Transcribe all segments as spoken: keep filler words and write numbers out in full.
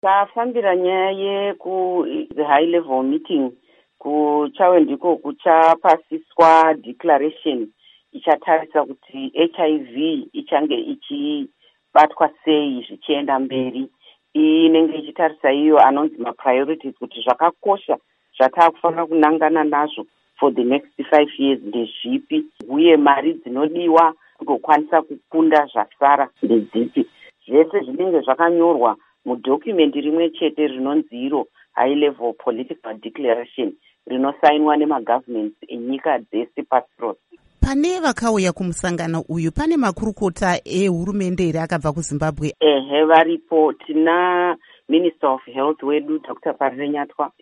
Tafambira nyaya yeku the high level meeting kuchawe ndiko kuchapasiswa declaration ichatarisa kuti H I V ichange ichibatwa sei zvichienda mberi. Inenge ichitarisa iyo anonzi ma priorities kuti zvakakosha zvatakufanira kunangana nazvo for the next five years ndezvipi, uye mari dzinodiwa kutokwanisa kukunda zvasara ndedzipi. Zvese zvinenge zvakanyorwa mudocument rimwe chete rinonzi iro high level political declaration rinosainwa nemagovernments enyika dzese pasi rose. Pane vakauya kumusangano uyu, pane makurukota ehurumende here akabva kuZimbabwe? Ehe, varipo. Tina Minister of Health wedu Doctor Parire Nyatwa,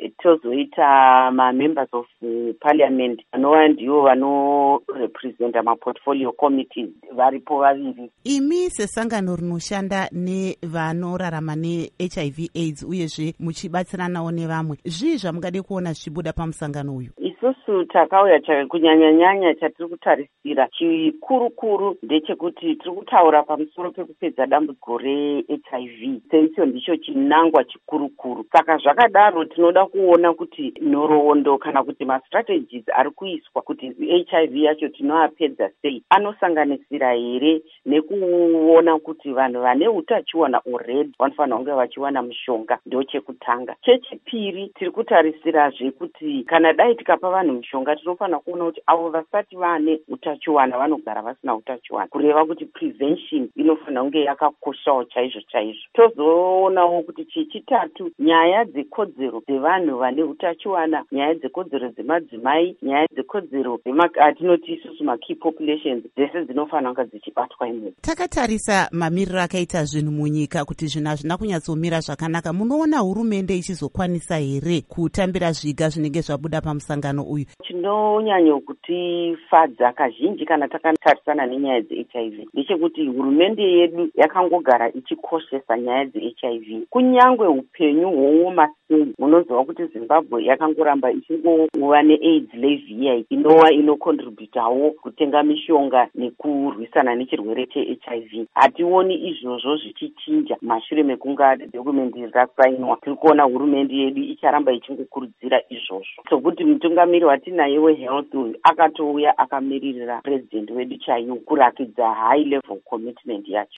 tozoita ma members of uh, parliament anova ndivo vanorepresenta ma portfolio committees, varipo vaviri. Imi sesangano rinoshanda nevanorarama ne H I V AIDS uyezve muchibatsiranawo nevamwe, zvii zvamungade kuona zvichibuda pamusangano uyu? Isusu takauya chake kunyanya-nyanya chatiri kutarisira chikuru-kuru ndechekuti tiri kutaura pamusoro pekupedza dambudziko re H I V. Seicho ndicho chinangwa chikuru-kuru. Saka zvakadaro tinoda kuona kuti nhoroondo kana kuti ma-strategies ari kuiswa kuti H I V yacho tinoapedza sei anosanganisira here nekuona kuti vanhu vane utachiwana already vanofanira kunge vachiwana mushonga, ndo chekutanga. Chechipiri tiri kutarisira kuti kana dai tikapa vanhu mushonga tinofanira kuona kuti avo vasati vane utachiwana vanogara vasina utachiwana, kureva kuti prevention inofanira kunge yakakoshawo chaizvo chaizvo. Tozoonawo kuti chechitatu, nyaya dzekodzero dzevanhu vane utachiwana, nyaya dzekodzero dzemadzimai, nyaya dzekodzero dzetinoti isusu ma key populations dzese dzinofanira kunge dzichibatwa imomo. Takatarisa mamiriro akaita zvinhu munyika kuti zvinhu hazvina kunyatsomira zvakanaka. Munoona hurumende ichizokwanisa here kutambira zviga zvinenge zvabuda pamusangano uyu? Chinonyanya kutifadza kazhinji kana takatarisana nenyaya dze H I V ndechekuti hurumende yedu yakangogara ichikoshesa nyaya dze H I V. Kunyangwe upenyu hwooma sei, munoziva kuti Zimbabwe yakangoramba ichingova ne-AIDS levy inova inocontributawo kutenga mishonga nekurwisana nechirwere che-H I V. Hationi izvozvo zvichichinja mashure mekunga dokumenti rakasainwa. Tiri kuona hurumende yedu icharamba ichingokurudzira izvozvo. Sokuti mutungamiri watinaye wehealth akatouya akamiririra president wedu chaiwo kurakidza high level commitment yacho.